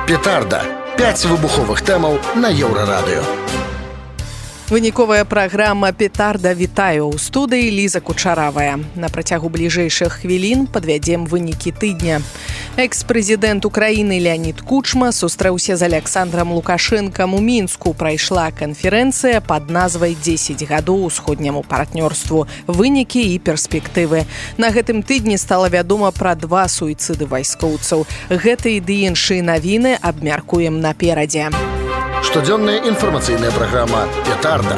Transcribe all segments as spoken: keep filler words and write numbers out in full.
Петарда. пяць выбуховых тэмаў на Еўрарадыё. Выніковая праграма «Петарда». Вітаю. У студыі Ліза Кучаравая. На працягу бліжэйшых хвілін падвядзем вынікі тыдня. Экс-прэзідэнт Украіны Леонід Кучма сустрэўся з Александром Лукашэнкам у Мінску. Прайшла канферэнцыя пад назвай «дзесяць гадоў усходняму партнёрству. Вынікі і перспектывы». На гэтым тыдні стала вядома пра два суіцыды вайскоўцаў. Гэтыя ды іншыя навіны абмяркуем наперадзе. Штодзённая інфармацыйная праграма «Петарда».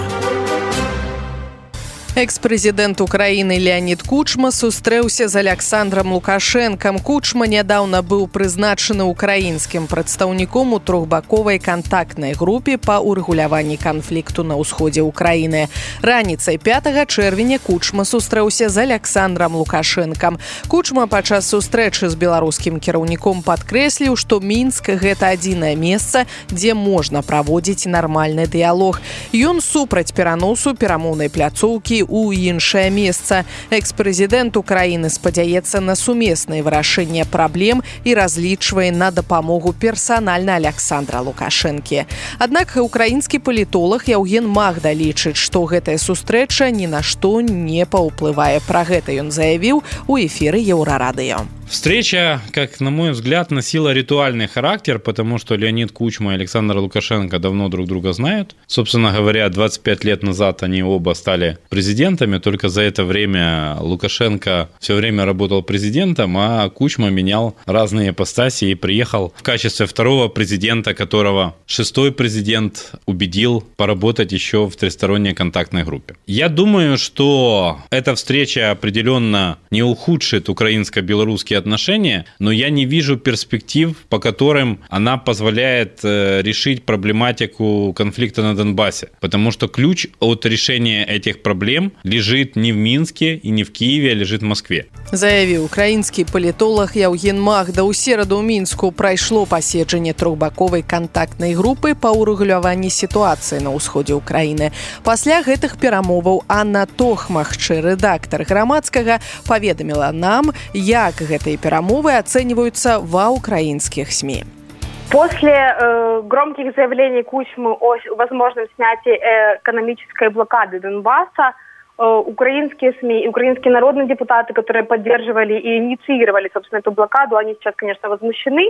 Экс-прэзідэнт Украіны Леонід Кучма сустрэўся з Александром Лукашэнкам. Кучма нядаўна быў прызначаны украінскім прадстаўніком у трохбаковай кантактнай групе па ўрэгуляванні канфлікту на ўсходзе Украіны. Раніцай пятага чэрвеня Кучма сустрэўся з Александром Лукашэнкам. Кучма падчас сустрэчы з беларускім кіраўніком падкрэсліў, што Мінск – гэта адзінае месца, дзе можна праводзіць нармальны дыялог. Ён супраць пераносу перамоўнай пляцоўкі у іншае месца. Экс-прэзідэнт Украіны спадзяецца на сумеснае вырашэнне праблем і разлічвае на дапамогу персанальна Александра Лукашэнкі. Аднак украінскі палітолог Яўген Магда лічыць, што гэтая сустрэча ні на што не паўплывае. Пра гэта ён заявіў у эфіры Еўрарадыё. Встреча, как на мой взгляд, носила ритуальный характер, потому что Леонид Кучма и Александр Лукашенко давно друг друга знают. Собственно говоря, двадцать пять лет назад они оба стали президентами, только за это время Лукашенко все время работал президентом, а Кучма менял разные ипостаси и приехал в качестве второго президента, которого шестой президент убедил поработать еще в тристоронней контактной группе. Я думаю, что эта встреча определенно не ухудшит украинско-белорусские отношения, но я не вижу перспектив, по которым она позволяет э, решить проблематику конфликта на Донбассе. Потому что ключ от решения этих проблем лежит не в Минске и не в Киеве, а лежит в Москве. Заявіў украінскі палітолог Яўген Магда. У сераду ў Мінску прайшло паседжанне трохбаковай кантактнай групы па ўрэгуляванні сітуацыі на ўсходзе Украіны. Пасля гэтых перамоваў Анна Тохмахчы, рэдактар Грамадскага, паведаміла нам, як гэта перамовы оцениваются во украинских СМИ. После э, громких заявлений Кучмы о возможном снятии экономической блокады Донбасса, э, украинские СМИ и украинские народные депутаты, которые поддерживали и инициировали, собственно, эту блокаду, они сейчас, конечно, возмущены.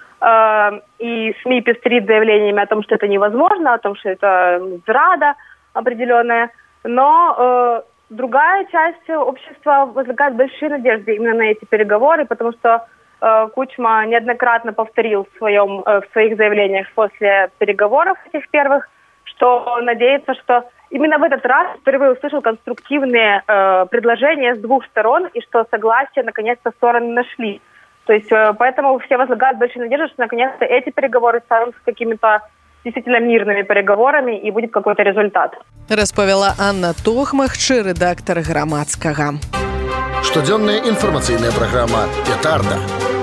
Э, и СМИ пестрит заявлениями о том, что это невозможно, о том, что это зрада определенная. Но э, другая часть общества возлагает большие надежды именно на эти переговоры, потому что э, Кучма неоднократно повторил в, своем, э, в своих заявлениях после переговоров этих первых, что надеется, что именно в этот раз впервые услышал конструктивные э, предложения с двух сторон и что согласие наконец-то стороны нашли. То есть э, поэтому все возлагают большие надежды, что наконец-то эти переговоры станут какими-то действительно мирными переговорами и будет какой-то результат. Распавяла Анна Тохмахчы, рэдактар Грамадскага. Штодзённая інфармацыйная праграма «Петарда».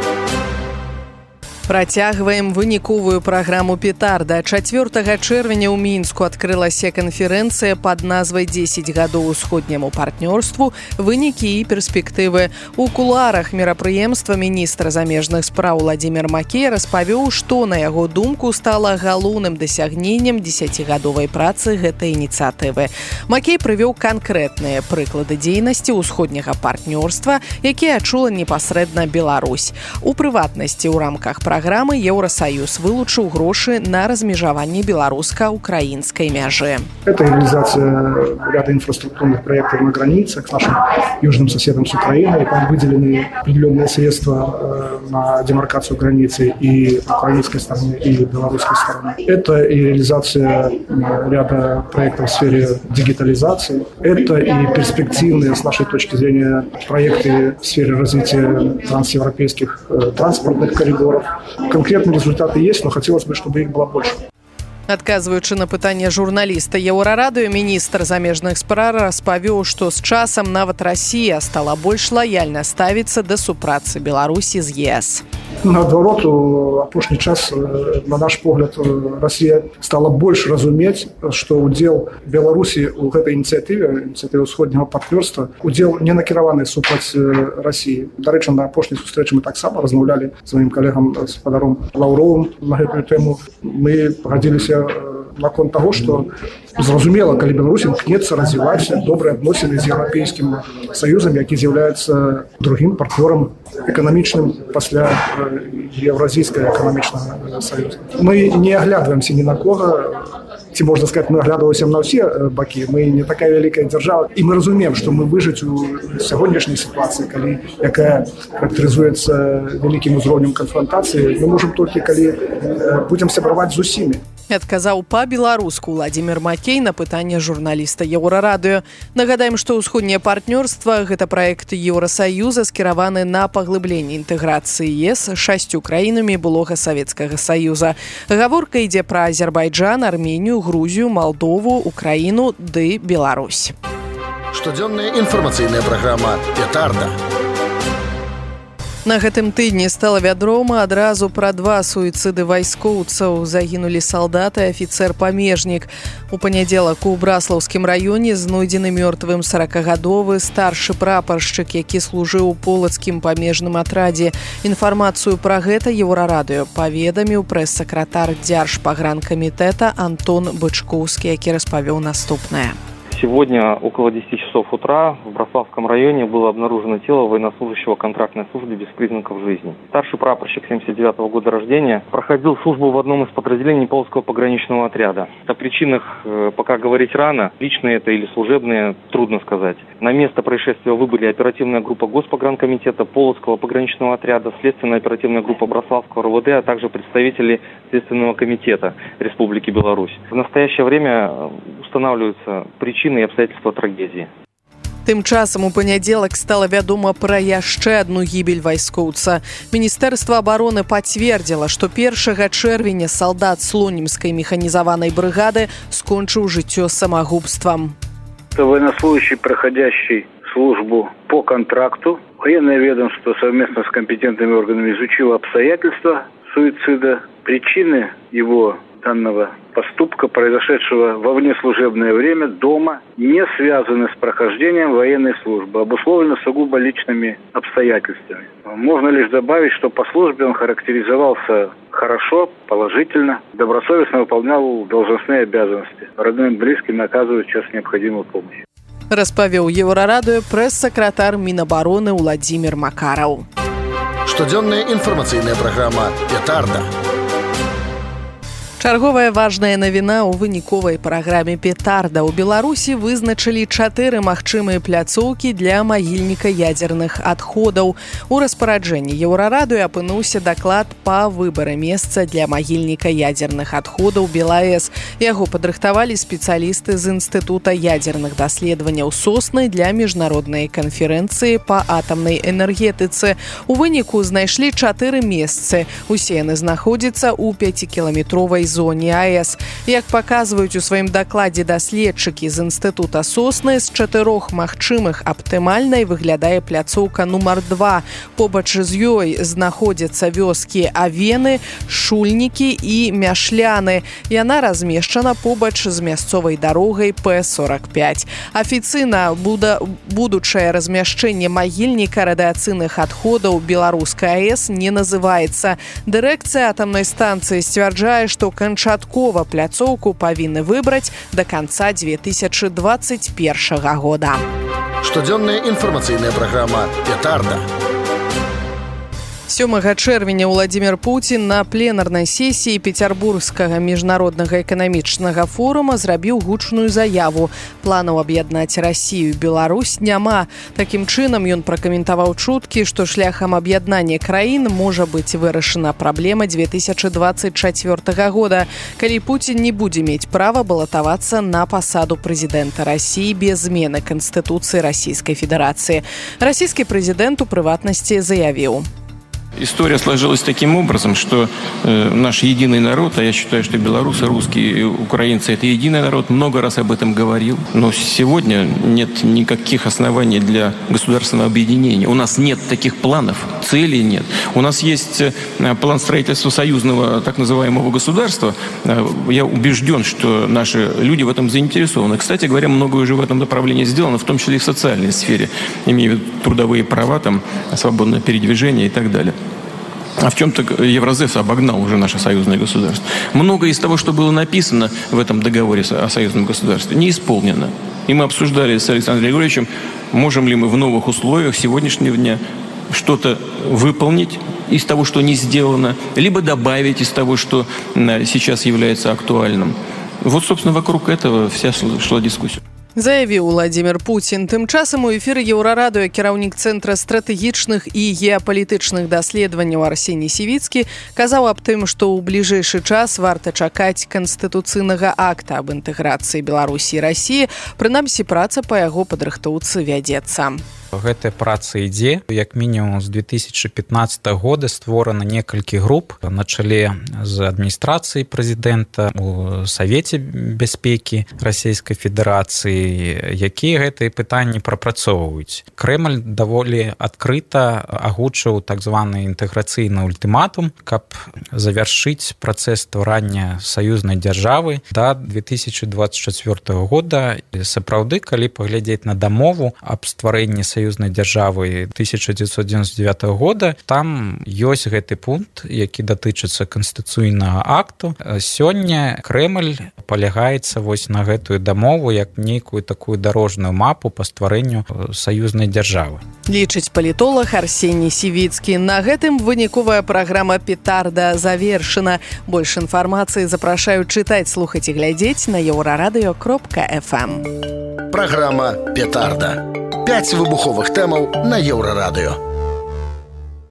Працягваем выніковую праграму «Петарда». чацвёртага чэрвеня ў Мінску адкрылася канферэнцыя пад назвай «дзесяць гадоў усходняму партнёрству. Вынікі і перспектывы». У кулуарах мерапрыемства міністр замежных спраў Владимир Макей распавёў, што, на яго думку, стала галоўным дасягненнем дзесяцігадовай працы гэтай ініцыятывы. Макей прывёў канкрэтныя прыклады дзейнасці ўсходняга партнёрства, якія адчула непасрэдна Беларусь. У прыватнасці, ў рамках праграмы Программы Евросоюз вылучил гроши на размежевание белорусско-украинской мяжи. Это реализация ряда инфраструктурных проектов на границах с нашим южным соседом с Украиной. Там выделены определенные средства на демаркацию границы и украинской стороны, и белорусской стороны. Это и реализация ряда проектов в сфере дигитализации. Это и перспективные, с нашей точки зрения, проекты в сфере развития трансевропейских транспортных коридоров. Конкретные результаты есть, но хотелось бы, чтобы их было больше. Адказваючы на пытанне журналіста Еўрарадыё, міністр замежных спраў распавёў, што з часам нават Расія стала больш лаяльна ставіцца да супрацы Беларусі з ЕС. Наадварот, у апошні час, на наш погляд, Расія стала больш разумець, што ўдзел Беларусі ў гэтай ініцыятыве, ініцыятыве ўсходняга партнёрства, удзел не накіраваны супраць Расіі. Дарэчы, на апошняй сустрэчы мы таксама размаўлялі з сваім калегам гаспадаром Лаўровым на гэтую тэму. Мы пагадзіліся наконт таго, што зразумела, калі Беларусь імкнецца развіваць добрыя адносіны з Еўрапейскім Саюзам, які з'яўляецца другім партнёрам эканамічным пасля Еўразійскага эканамічнага саюза. Мы не аглядваемся ні на кого, ці можна сказаць, мы аглядваемся на ўсе бакі. Мы не такая вялікая дзяржава, і мы разумеем, што мы выжыць у сягонняшняй сітуацыі, калі якая характарызуецца вялікім узроўнем канфронтацыі, мы можам толькі калі будзем сябраваць з усімі. Адказаў па-беларуску Владзімір Макей на пытанне журналіста Еўрарадыё. Нагадаем, што ўсходняе партнёрства – гэта праект Еўрасаюза, скіраваны на паглыбленне інтэграцыі ЕС шасцю краінамі былога Савецкага Саюза. Гаворка ідзе пра Азербайджан, Арменію, Грузію, Малдову, Украіну ды Беларусь. Штодзённая інфармацыйная праграма «Петарда». На гэтым тыдні стала вядома адразу пра два суіцыды вайскоўцаў. Загінулі салдат і афіцэр-памежнік. У панядзелак у Браслаўскім раёне знойдзены мёртвым саракагадовы старшы прапаршчык, які служыў у полацкім памежным атрадзе. Інфармацыю пра гэта Еўрарадыё паведаміў прэс-сакратар Дзяржпагранкамітэта Антон Бычкоўскі, які распавёў наступнае. Сегодня около десяти часов утра в Браславском районе было обнаружено тело военнослужащего контрактной службы без признаков жизни. Старший прапорщик семьдесят девятого года рождения проходил службу в одном из подразделений Полоцкого пограничного отряда. О причинах пока говорить рано. Личные это или служебные, трудно сказать. На место происшествия выбыли оперативная группа Госпогранкомитета, Полоцкого пограничного отряда, следственная оперативная группа Браславского РОВД, а также представители Следственного комитета Республики Беларусь. В настоящее время устанавливаются причины и обстоятельства трагедии. Тым часам у панядзелак стала вядома пра яшчэ адну гібель вайскоўца. Міністэрства абароны пацвердзіла, што першага чэрвеня салдат слонімскай механізаванай брыгады скончыў жыццё самагубствам. Это военнослужащий, проходящий службу по контракту. Военное ведомство совместно с компетентными органами изучило обстоятельства суицида, причины его данного поступка, произошедшего во внеслужебное время дома, не связаны с прохождением военной службы, обусловлены сугубо личными обстоятельствами. Можно лишь добавить, что по службе он характеризовался хорошо, положительно, добросовестно выполнял должностные обязанности. Родным и близким оказывают сейчас необходимую помощь. Распавёў Еўрарадыё прэс-сакратар Мінабароны Владзімір Макараў. Штодзённая інфармацыйная праграма «Петарда». Чарговая важная навіна ў выніковай праграме «Петарда». У Беларусі вызначылі чатыры магчымыя пляцоўкі для магільніка ядзерных адходаў. У распараджэнні Еўрарадыё апынуўся даклад па выбары месца для магільніка ядзерных адходаў БелАЭС. Яго падрыхтавалі спецыялісты з Інстытута ядзерных даследаванняў Сосны для міжнароднай канферэнцыі па атамнай энергетыцы. У выніку знайшлі чатыры месцы. Усе яны знаходзяцца ў пяцікіламетровай зоне АЭС. Як паказваюць у сваім дакладзе даследчыкі з Інстытута Сосны, з чатырох магчымых аптымальнай выглядае пляцоўка нумар два. Побач з ёй знаходзяцца вёскі Авены, Шульнікі і Мяшляны. Яна размешчана побач з мясцовай дарогай П сорок пять. Афіцыйна будучае размяшчэнне магільніка радыацыйных адходаў беларускай АЭС не называецца. Дырэкцыя атамнай станцыі сцвярджае, што канчаткова пляцоўку павінны выбраць да канца две тысячы двадцать першага года. Штодзённая інфармацыйная праграма «Петарда». сёмага чэрвеня Владзімір Пуцін на пленарнай сесіі Пецярбургскага міжнароднага эканамічнага форума зрабіў гучную заяву. Планаў аб'яднаць Расію і Беларусь няма. Такім чынам ён пракаментаваў чуткі, што шляхам аб'яднання краін можа быць вырашана праблема две тысячы двадцать чацвёртага года, калі Пуцін не будзе мець права балатавацца на пасаду прэзідэнта Расіі без змены Канстытуцыі Расійскай Федэрацыі. Расійскі прэзідэнт у прыватнасці заявіў: История сложилась таким образом, что э, наш единый народ, а я считаю, что белорусы, русские, украинцы – это единый народ, много раз об этом говорил. Но сегодня нет никаких оснований для государственного объединения. У нас нет таких планов, целей нет. У нас есть э, план строительства союзного так называемого государства. Э, я убежден, что наши люди в этом заинтересованы. Кстати говоря, многое уже в этом направлении сделано, в том числе и в социальной сфере, имея в виду трудовые права, там, свободное передвижение и так далее. А в чем-то Евразес обогнал уже наше союзное государство. Многое из того, что было написано в этом договоре о союзном государстве, не исполнено. И мы обсуждали с Александром Григорьевичем, можем ли мы в новых условиях сегодняшнего дня что-то выполнить из того, что не сделано, либо добавить из того, что сейчас является актуальным. Вот, собственно, вокруг этого вся шла дискуссия. Заявіў Владимир Путин. Тым часам у эфіры Еўрарадыё кіраўнік Цэнтра стратэгічных і геапалітычных даследаванняў Арсеній Сівіцкі казаў аб тым, што ў бліжэйшы час варта чакаць канстытуцыйнага акта аб інтэграцыі Беларусі і Расіі. Прынамсі, праца па яго падрыхтоўцы вядзецца. Гэтая праца ідзе. Як мінімум з две тысячи пятнадцатого года створана некалькі груп на чале з адміністрацыяй прэзідэнта у Савеце бяспекі Расійскай Федэрацыі, якія гэтыя пытанні прапрацоўваюць. Крэмль даволі адкрыта агучыў так званы інтэграцыйны ультыматум, каб завяршыць працэс стварання саюзнай дзяржавы да две тысячи двадцать четвёртого года. Сапраўды, калі паглядзець на дамову аб стварэнні саюзнай дзяржавы тысяча девятьсот девяносто девятого года, там ёсць гэты пункт, які датычыцца канстытуцыйнага акту. Сёння Крэмль палягаецца вось на гэтую дамову як нейкую такую дарожную мапу па стварэнню саюзнай дзяржавы. Лічыць палітолог Арсеній Сівіцкі. На гэтым выніковая праграма «Петарда» завершана. Больш інфармацыі запрашаю чытаць, слухаць і глядзець на еўрарадыё кропка эф эм. Праграма «Петарда». Пяць выбуховых тэмаў на Еўрарадыё.